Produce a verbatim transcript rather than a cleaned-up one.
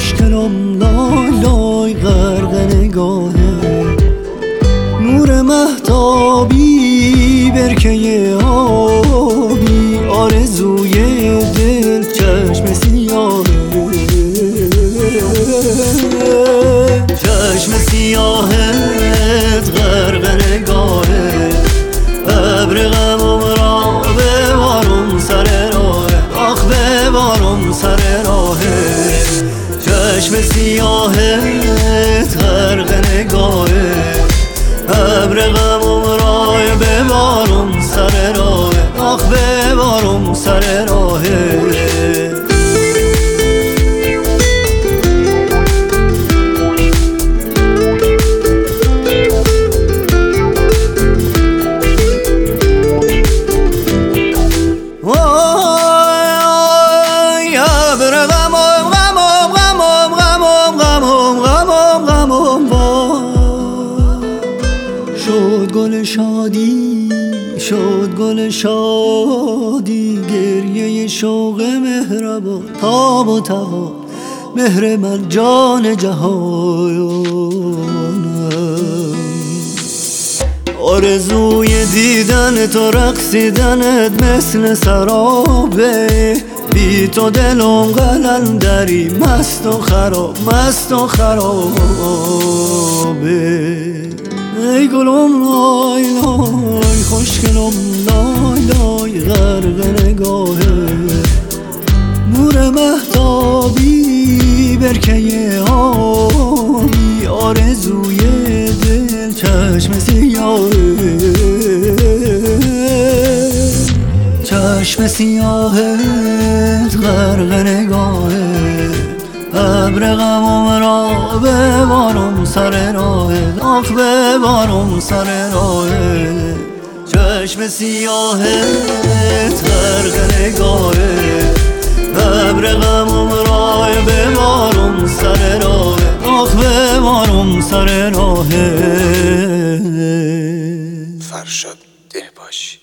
خوشگلم لای لای غرق نگاهه، نور مهتابی برکه آبی، آرزوی دل چشم سیاهه، چشم سیاهت غرق نگاهه، ابر غمم را ببارم سر راهه، آخ ببارم سر راهه، چشم سیاهت غرق نگاهه، ابر غمم را ببارم سر راهه، آخ ببارم سر راهه. شد گل شادی شد گل شادی، گریه شوق مهربان تاب و توان، مهر من جان جهانم، آرزوی دیدن تو رقصیدنت مثل سرابه، بی تو دلم قلندری مست و خراب مست و خرابه. ای گلم لای لای خوشگلم لای لای غرق نگاهه، نور مهتابی برکه آبی، آرزوی دل چشم سیاهه، چشم سیاهت غرق نگاهه، ابر غمم را ببارم سر راهه، آخ ببارم سر راهه، چشم سیاهت غرق نگاهه، ابر غمم را ببارم سر راهه، آخ ببارم سر راهه. فرشاد دهباشی.